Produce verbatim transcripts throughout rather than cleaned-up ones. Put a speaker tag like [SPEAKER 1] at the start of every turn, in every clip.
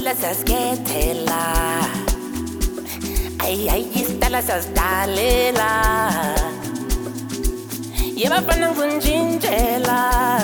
[SPEAKER 1] Stella saskethela Ay ay Stella sasdalela Yeba bafana ngunjinjela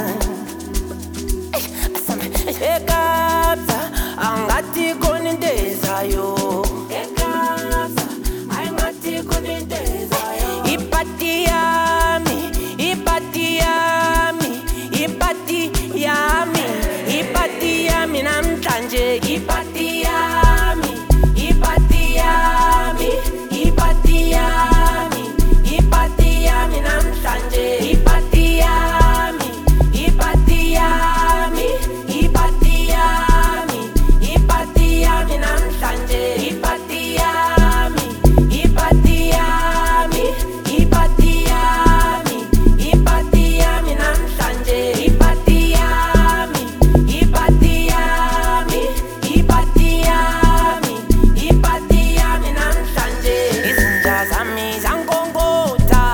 [SPEAKER 1] Asama ekapsa angathi khona into ezayo ekapsa ayingathi khona into ezayo ipati yami ipati yami ipati yami ipati yami namhlanje ipati yami ipati yami ipati yami ipati yami namhlanje ipati yami ipati yami ipati yami ipati yami namhlanje ipati yami ipati yami ipati yami ipati yami namhlanje ipati yami ipati yami ipati yami ipati yami namhlanje izinja zami zangonkotha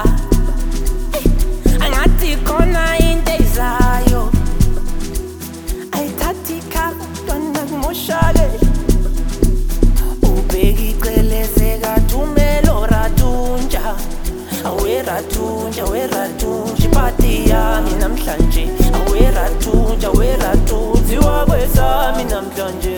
[SPEAKER 1] angathi khona into ezayo ayithathi khona kumoshake ubheki icele sekathumelo ratunja awe ratunja we ratunja ipati yami namhlanje awe ratunja we ratunja iwakwesami namhlanje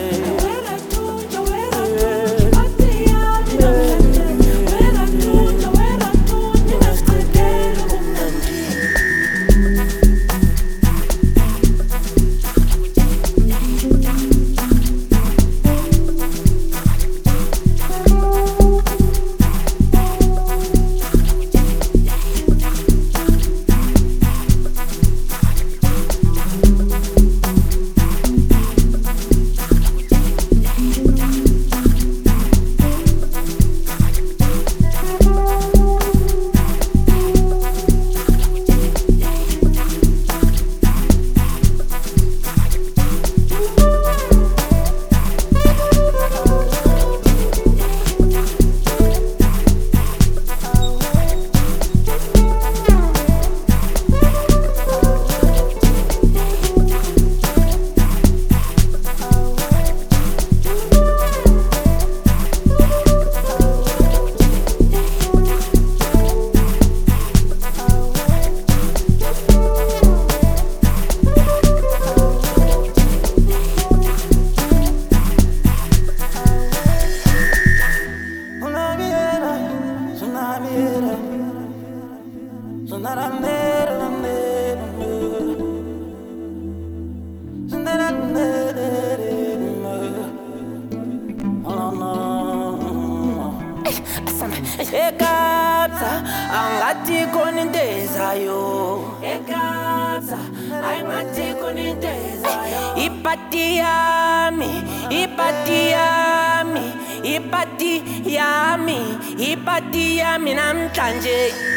[SPEAKER 1] ekapsa angathi khona into ezayo ekapsa ayingathi khona into ezayo ipati yami ipati yami ipati yami ipati yami namhlanje